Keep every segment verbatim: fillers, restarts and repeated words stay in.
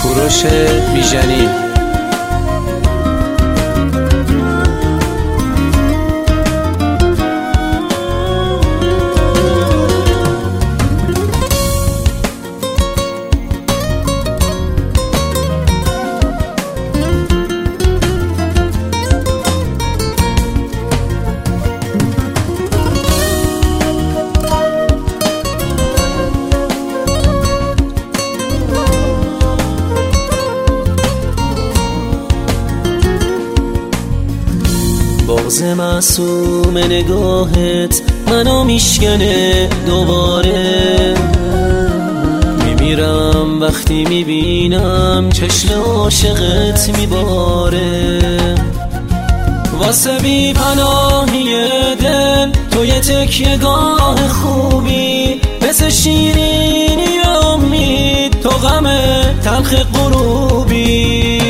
کوروش بیژنی. بغض معصوم نگاهت منو میشکنه دوباره، میمیرم وقتی میبینم چشم عاشقت میباره. واسه بی پناهی دل تو یه تکیه‌گاه خوبی، مثل شیرینی امید تو غم تلخ غروبی.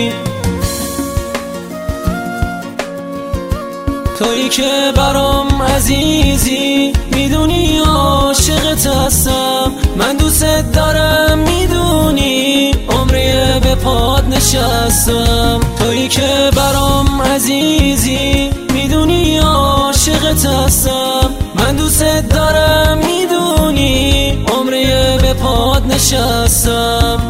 تویی که برام عزیزی، میدونی عاشقت هستم، من دوست دارم میدونی، عمریه به پات نشستم. تویی که برام عزیزی، میدونی عاشقت هستم، من دوست دارم میدونی، عمریه به پات نشستم.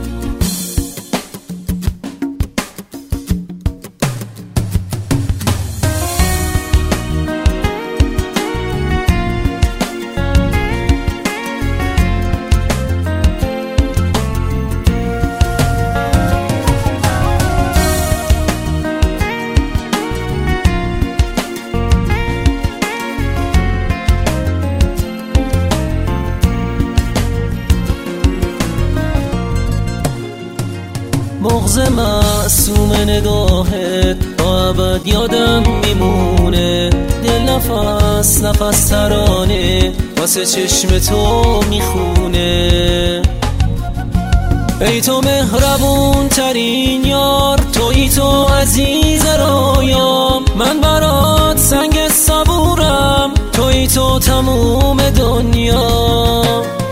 بغض معصوم نگاهت تا ابد یادم میمونه، دل نفس نفس ترانه واسه چشم تو میخونه. ای تو مهربون ترین یار، تویی تو عزیز رویام، من برات سنگ صبورم، تویی تو تموم دنیا.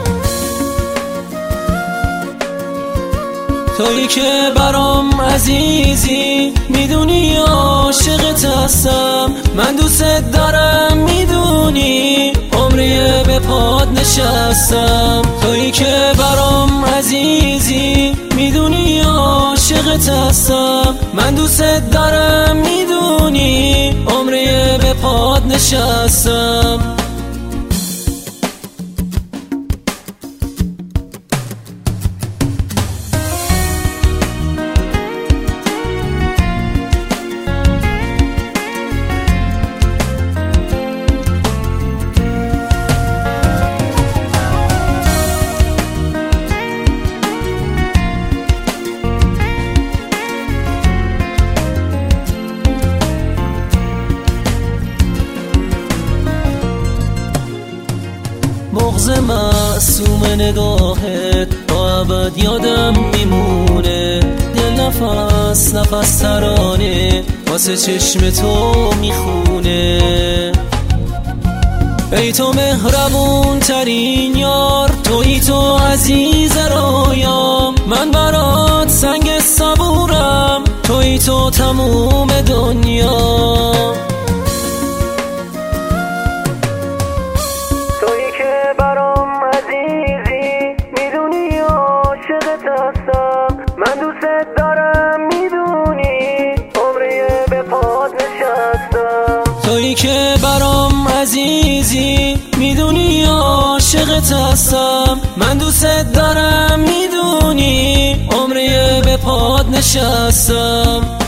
تویی که برام عزیزی، میدونی عاشقت هستم، من دوست دارم میدونی، عمریه به پات نشستم. تویی که برام عزیزی، میدونی عاشقت هستم، من دوست دارم میدونی، عمریه به پات نشستم. بغض معصوم نگاهت تا ابد یادم میمونه، دل نفس نفس ترانه واسه چشم تو میخونه. ای تو مهربون ترین یار، تویی تو عزیز رویام، من برات سنگ صبورم، تویی تو تموم دنیا. برام عزیزی، میدونی عاشقت هستم، من دوست دارم میدونی، عمریه به پات نشستم. تویی که برام عزیزی، میدونی عاشقت هستم، من دوست دارم میدونی، عمریه به پات نشستم.